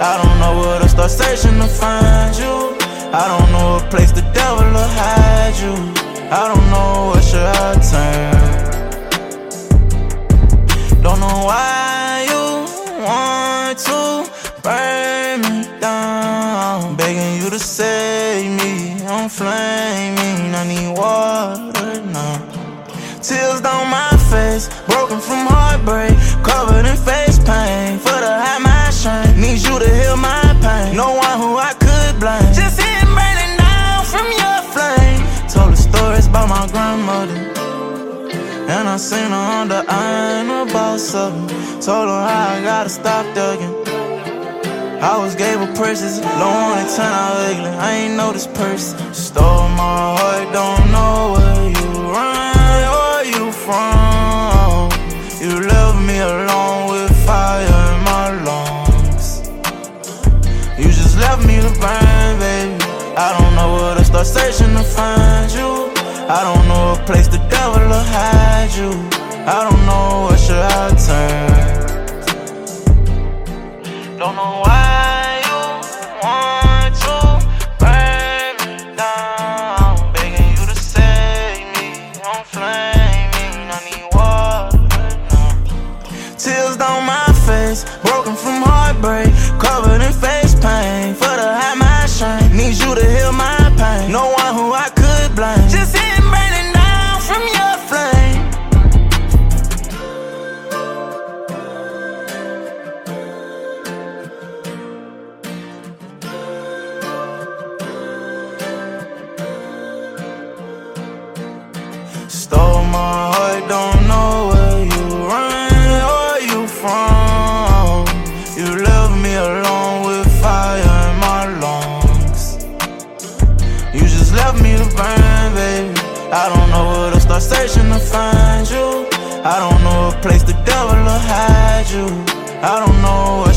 I don't know where to start searching to find you. I don't know what place the devil will hide you. I don't know what should I turn. Don't know why you want to burn me down. Begging you to save me, I'm flaming, I need water now. Tears down my face, broken from heartbreak, covered in face pain. For the high my shame, need you to heal my pain. No one who I could blame, just hit burning down from your flame. Told her stories about my grandmother, and I seen her under iron about something. Told her how I gotta stop thugging. I was gave her purses, don't wanna turn out ugly. I ain't know this person. Stole my heart, don't know where you run or you from. You left me alone with fire in my lungs. You just left me to burn, baby. I don't know where to start searching to find you. I don't know a place the devil will hide you. I don't know what should I turn. Don't know why you want to burn me down. Begging you to save me, I'm flaming, I need water now. Tears down my face, broken from heartbreak, covered in face pain. For the high my shame, need you to heal my pain. No one who I could blame, just hit burning down from your flame. Stole my heart, don't know where you run or you from. You left me alone with fire in my lungs. You just left me to burn, baby. I don't know where to start searching to find you. I don't know a place the devil will hide you. I don't know what